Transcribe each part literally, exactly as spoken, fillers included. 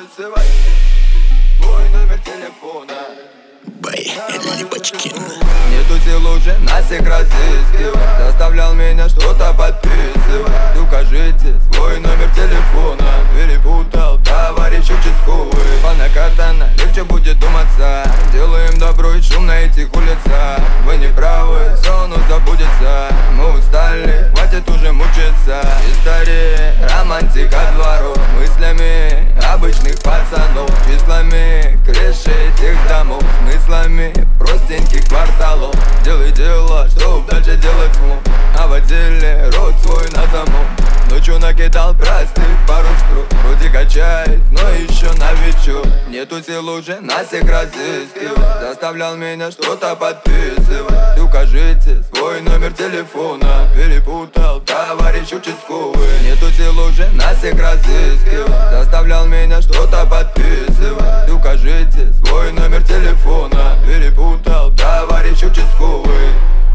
записывай твой номер телефона. Липочкин. Нету сил уже нас всех разыскивать. Заставлял меня что-то подписывать. Укажите свой номер телефона. Перепутал товарищ участковый. По накатанной легче будет думаться. Делаем добро и шум на этих улицах. Вы не правы, зону забудется. Мы устали, хватит уже мучиться. История романтика дворов. Мыслями обычных пацанов. Числами крыши этих домов. Смыслами простеньких кварталов. Делай дело, чтоб дальше делать фу. А в отделе рот свой на замок. Ночью накидал простых пару строк. Вроде качает, но еще новичок. Нету сил уже нас всех разыскивать. Заставлял меня что-то подписывать. Укажите свой номер телефона. Перепутал товарищ участковый. Нету сил уже нас всех разыскивать. Заставлял меня что-то подписывать. Укажите свой номер телефона. Перепутал товарищ участковый.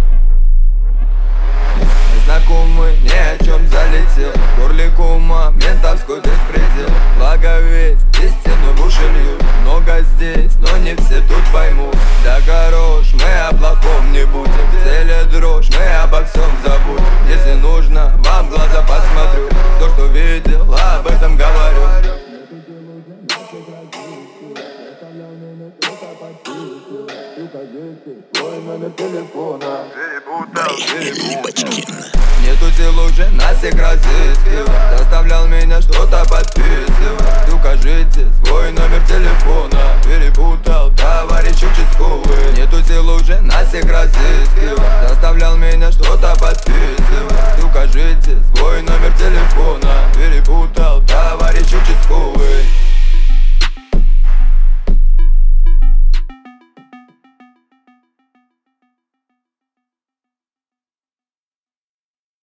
Знакомый ни о чем залетел. В горле кума ментовской беспредел. Благовесть, истину в уши льют. Много здесь, но не все тут поймут. Да хорош, мы о плохом не будем. В теле дрожь, мы обо всем забудем. Если нужно, вам в глаза посмотрю. То, что видел, об этом говорю. Твой номер телефона. Перепутал, Липочкин. Нету сил уже нас всех разыскивать. Заставлял меня что-то подписывать. Укажите свой номер телефона. Перепутал товарищ участковый. Нету сил уже нас всех разыскивать.